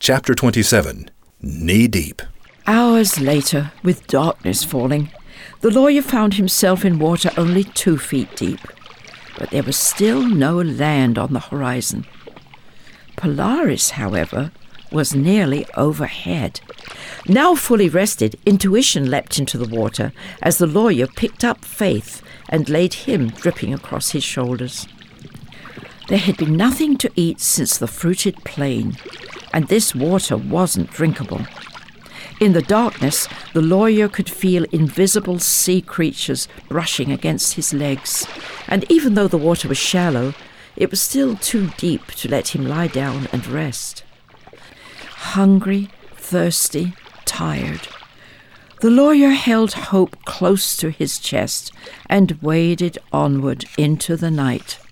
Chapter 27. Knee Deep. Hours later, with darkness falling, the lawyer found himself in water only 2 feet deep. But there was still no land on the horizon. Polaris, however, was nearly overhead. Now fully rested, intuition leapt into the water as the lawyer picked up Faith and laid him dripping across his shoulders. There had been nothing to eat since the fruited plain, and this water wasn't drinkable. In the darkness, the lawyer could feel invisible sea creatures brushing against his legs, and even though the water was shallow, it was still too deep to let him lie down and rest. Hungry, thirsty, tired, the lawyer held hope close to his chest and waded onward into the night.